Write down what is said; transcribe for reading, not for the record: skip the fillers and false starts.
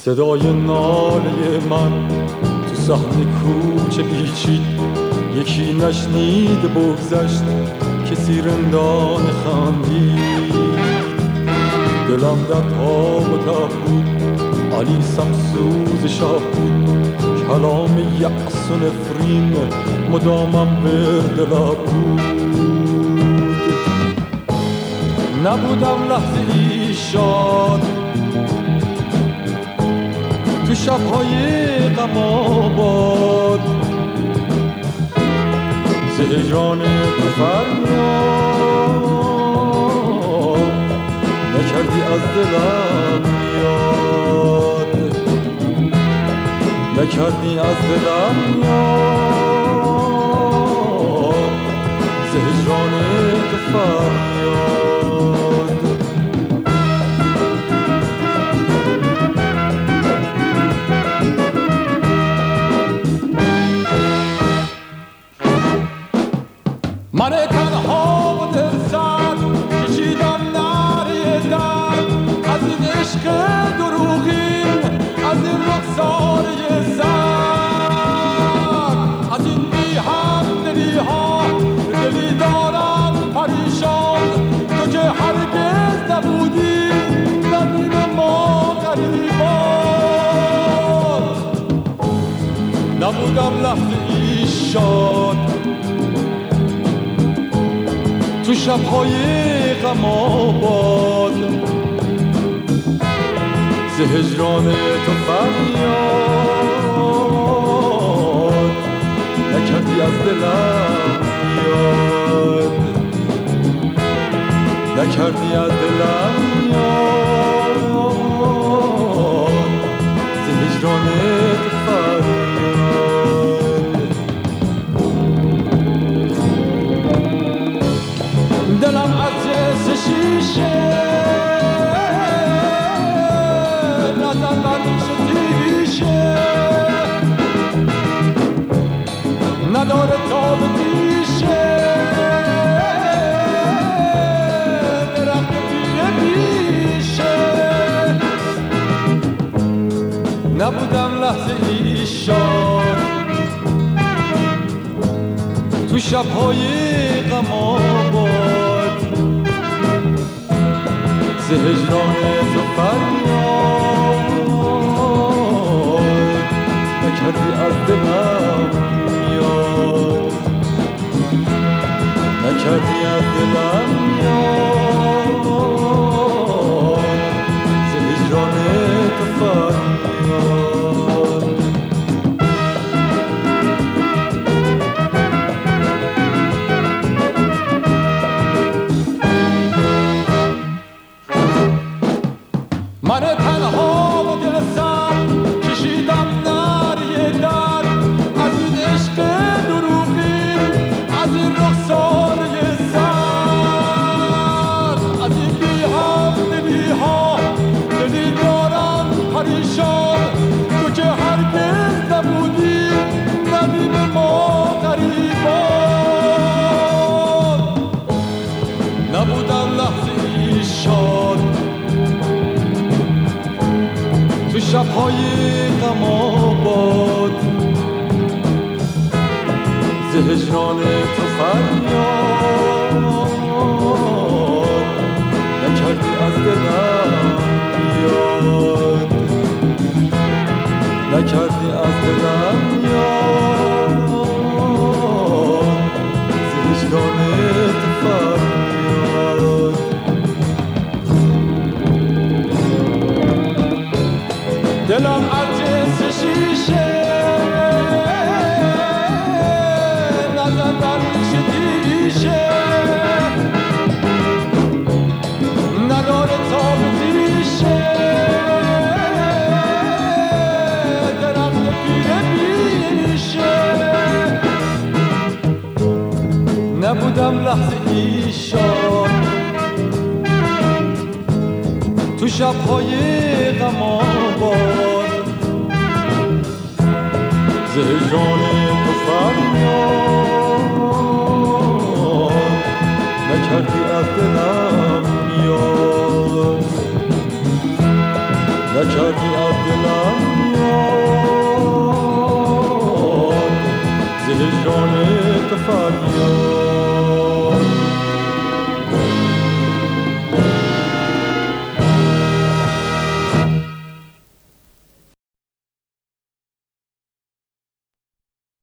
صدای ناله من تو صحن کوچه پیچید، یکی نشنید بگذشت کسی رندان خندید. دلم در تاب و تب بود، علی سمسوز شاه بود، کلام یأس و نفرین مدامم به دلم بود. نبودم لحظه ای شاد تو شب‌های غم آباد، ز هجران تو فریاد نکردی از دلم یاد، نکردی از دلم یاد، ز هجران تو فریاد. من تنها و دل سرد کشیدم نعره درد از این عشق دروغین، از این رخساره زرد، از این بی همدلی ها. دلی دارم پریشان تو که هرگز نبودی نبین ما غریبان. نبودم لحظه ای شاد تو شب‌های غم آباد، ز هجران تو فریاد نکردی از دلم یاد، نکردی از دلم یاد، ز هجران تو فریاد. دلم از جنس شیشه نزن بر ریش تیشه، نداره تاب پیشه درخت پیره پیشه. نبودم لحظه ای شاد تو شب‌های غم آباد، ز هجران تو فریاد نکردی از دلم یاد، نکردی از دلم یاد، ز هجران تو فریاد. من تنها و دل سرد کشیدم نعره درد از این عشق دروغین، از این رخساره زرد، از این بی همدلی ها. دلی دارم پریشان تو که هرگز نبودی نبین ما غریبان. نبودم لحظه ای شاد تو شب‌های غم آباد، ز هجران تو فریاد نکردی از دلم یاد، نکردی از دلم یاد، ز هجران تو فریاد. دلم از جنس شیشه نزن بر ریش تیشه، نداره تاب تیشه درخت پیره پیشه. نبودم لحظه ای شاد تو شب‌های غم آباد، ز هجران تو فریاد نکردی از دلم یاد، نکردی از دلم فریاد